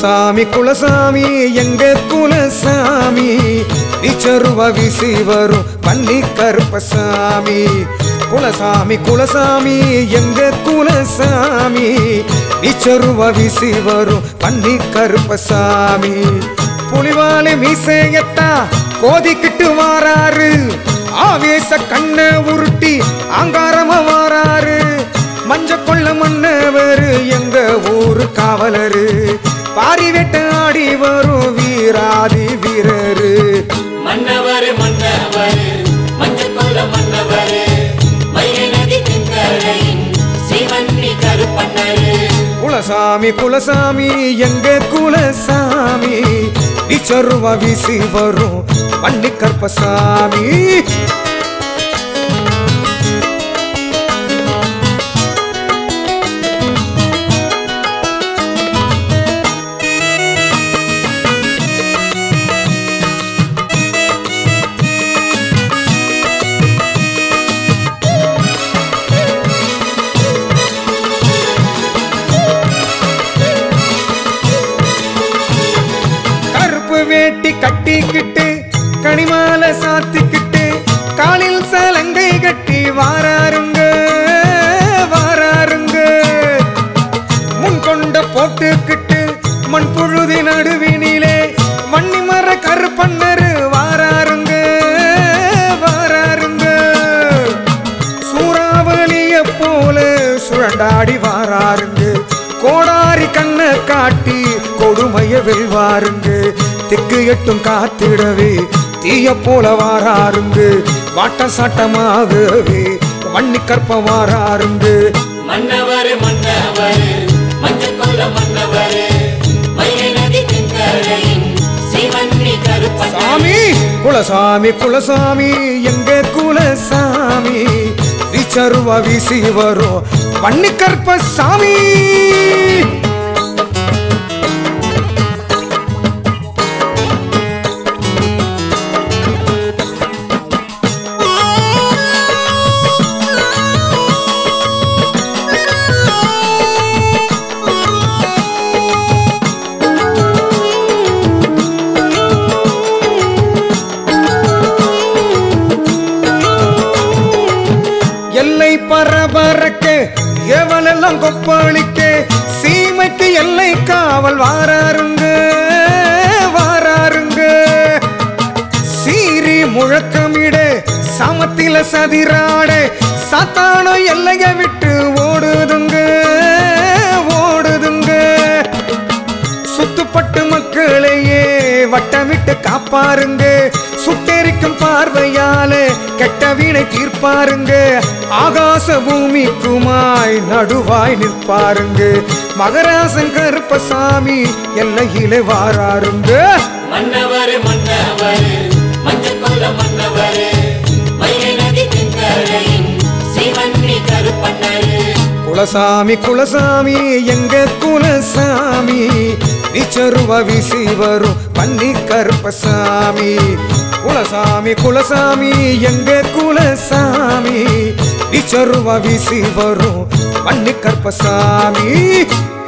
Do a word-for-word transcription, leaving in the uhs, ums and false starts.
குலசாமி குலசாமி எங்க குலசாமி விச்சருவ விசி வரும் பன்னி கருப்பசாமி குலசாமி குலசாமி எங்க குலசாமி விச்சருவ விசி வரும் பன்னி கருப்பசாமி புலிவாலை மீசையத்தா கோதிக்கிட்டு வாராரு ஆவேச கண்ண உருட்டி ஆங்காரமா வாராரு மஞ்ச கொள்ள மன்னவர் எங்க ஊரு காவலரு பாரி வெட்ட ஆடி வரும் வீராதி வீரரு மன்னவர் மன்னவர் மஞ்ச கொள்ள மன்னவர் மயிலநதி திங்கரையின் சிவன்னி கருப்பண்ணரு குலசாமி குலசாமி எங்க குலசாமி விச்சருவ விசி வரும் பன்னி கருப்பசாமி வேட்டி கட்டிக்கிட்டு கனிமால சாத்திக்கிட்டு காலில் சலங்கை கட்டி வாராருங்க வாராருங்க முன் கொண்ட போட்டுக்கிட்டு மண் புழுதி நடுவினிலே வன்னிமர கருப்பண்ணரு வாராருங்க வாராருங்க சூறாவளிய போல சுழண்டாடி வாராருங்க கோடாரி கண்ண காட்டி கொடுமைய வெல்வாருங்க திக்கு எட்டும் காத்திடவே தீய போல வாராருங்க வாட்ட சாட்டமாகவே வன்னி கற்ப வாராருங்க மன்னவர் மன்னவர் மஞ்ச கொள்ள மன்னவர் மயிலநதி திங்கரையின் சிவன்னி கருப்பசாமி குலசாமி குலசாமி எங்க குலசாமி விச்சருவ விசி வரும் வன்னி கற்பசாமி எல்லை பரபரக்க எவனெல்லாம் கொப்பளிக்க சீமைக்கு எல்லை காவல் வாராருங்க வாராருங்க சீரி முழக்கமிட சமத்தில சதிராட சாத்தானோ எல்லைய விட்டு ஓடுதுங்க ஓடுதுங்க சுத்துப்பட்டு மக்களையே வட்டமிட்டு காப்பாருங்க சுட்டெரிக்கும் பார்வையால கெட்ட வீணை தீர்ப்பாருங்க ஆகாச பூமிக்குமாய் நடுவாய் நிற்பாருங்க மகராசன் கருப்பசாமி எல்லையிலே வாராருங்க மன்னவர் மன்னவர் மஞ்ச கொள்ள மன்னவர் மயிலநதி திங்கரையின் சிவன்னி கருப்பண்ணரு குலசாமி குலசாமி எங்க குலசாமி விச்சருவ விசி வரும் பன்னி கருப்பசாமி குலசாமி குலசாமி எங்க குலசாமி விச்சருவ விசி வரும் பன்னி கருப்பசாமி